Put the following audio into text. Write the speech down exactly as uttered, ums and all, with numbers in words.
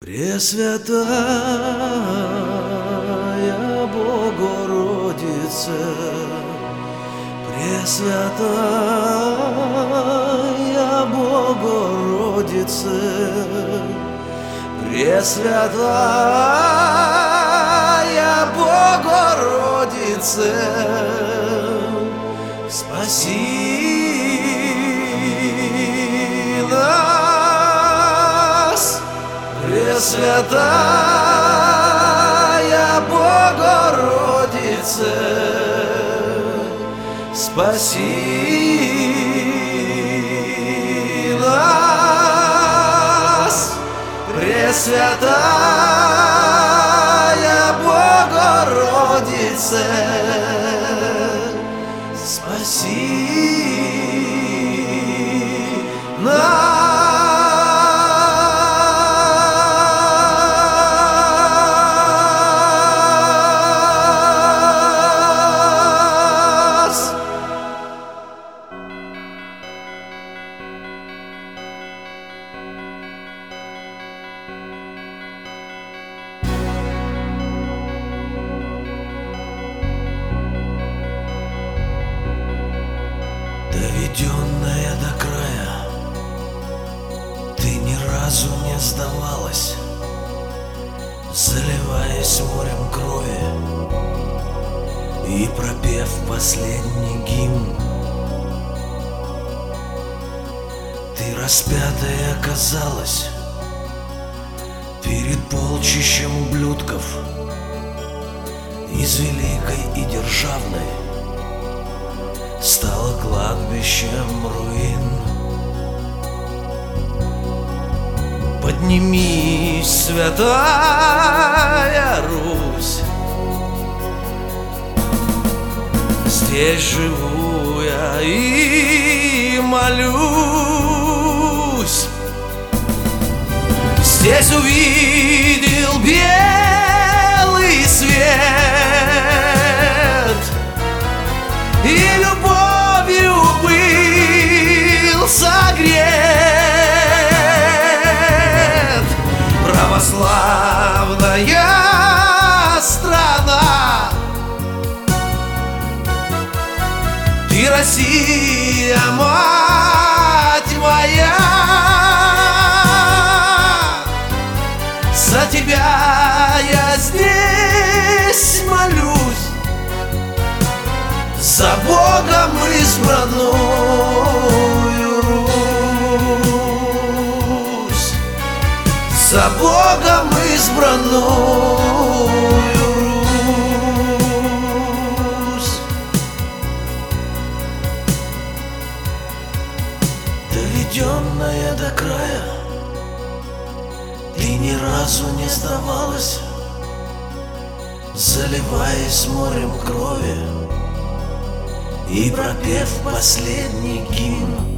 Пресвятая Богородице, Пресвятая Богородице, Пресвятая Богородице, спаси нас, Пресвятая Богородице, спаси нас, Пресвятая Богородице, спаси нас. Доведенная до края, ты ни разу не сдавалась, заливаясь морем крови и пропев последний гимн. Ты распятая оказалась перед полчищем ублюдков из великой и державной, стало кладбищем руин. Поднимись, святая Русь, здесь живу я и молюсь. Здесь увидел белый свет и любовью был согрет. Православная страна, ты, Россия, мать моя, за тебя я здесь молюсь, за Богом избранную Русь, за Богом избранную Русь. Доведенная до края, ты ни разу не сдавалась, заливаясь морем крови и пропев последний гимн.